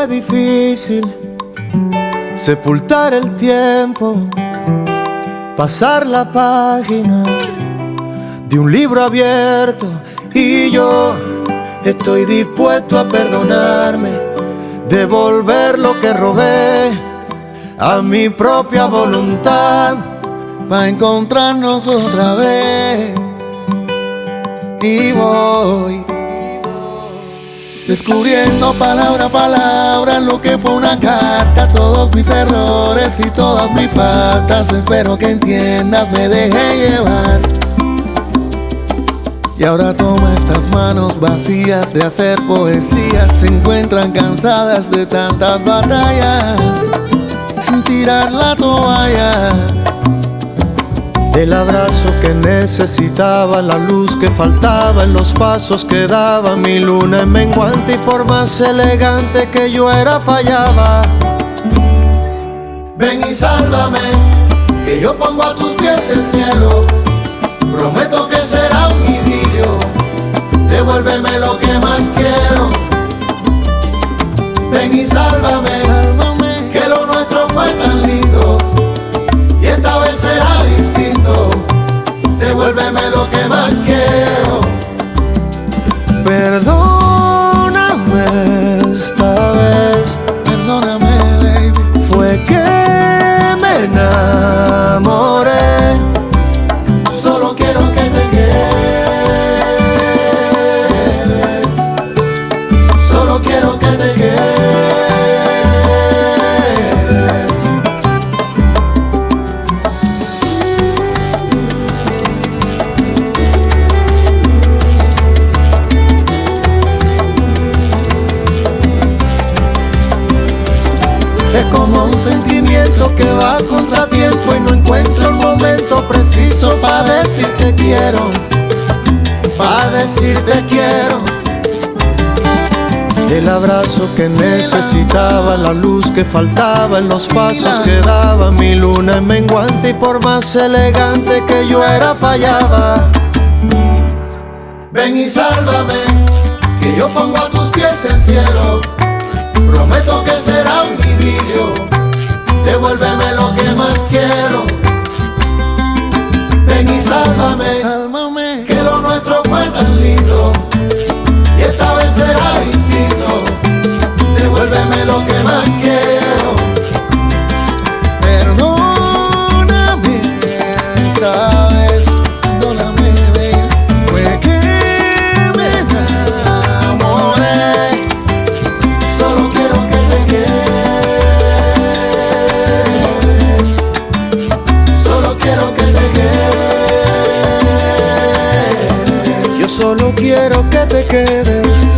fue difícil sepultar el tiempo, pasar la página de un libro abierto, y yo estoy dispuesto a perdonarme, devolver lo que robé a mi propia voluntad, pa' encontrarnos otra vez. Y voy descubriendo palabra a palabra lo que fue una carta, todos mis errores y todas mis faltas. Espero que entiendas, me dejé llevar. Y ahora toma estas manos vacías de hacer poesía. Se encuentran cansadas de tantas batallas, sin tirar la toalla. El abrazo que necesitaba, la luz que faltaba en los pasos que daba. Mi luna en menguante, y por más elegante que yo era fallaba. Ven y sálvame, que yo pongo a tus pies el cielo. Prometo que será un idilio, devuélveme lo que más quiero. Ven y sálvame, que lo nuestro fue tan lindo, y esta vez será distinto. Devuélveme lo que más quiero. Perdóname esta vez, perdóname, baby. Fue que me enamoré. Solo quiero que te quedes. Solo quiero que te quedes. Es como un sentimiento que va a contratiempo y no encuentro el momento preciso para decirte quiero, para decirte quiero. El abrazo que necesitaba, la luz que faltaba en los pasos que daba. Mi luna en menguante, y por más elegante que yo era fallaba. Ven y sálvame, que yo pongo a tus pies el cielo. Prometo que será un idilio, devuélveme lo que más quiero. Ven y sálvame, que lo nuestro fue tan lindo, y esta vez será distinto. Devuélveme lo que más quiero. Perdóname esta vez, perdóname, baby. Fue que me enamoré. Solo quiero que te quedes. Solo quiero que te quedes. Yo solo quiero que te quedes.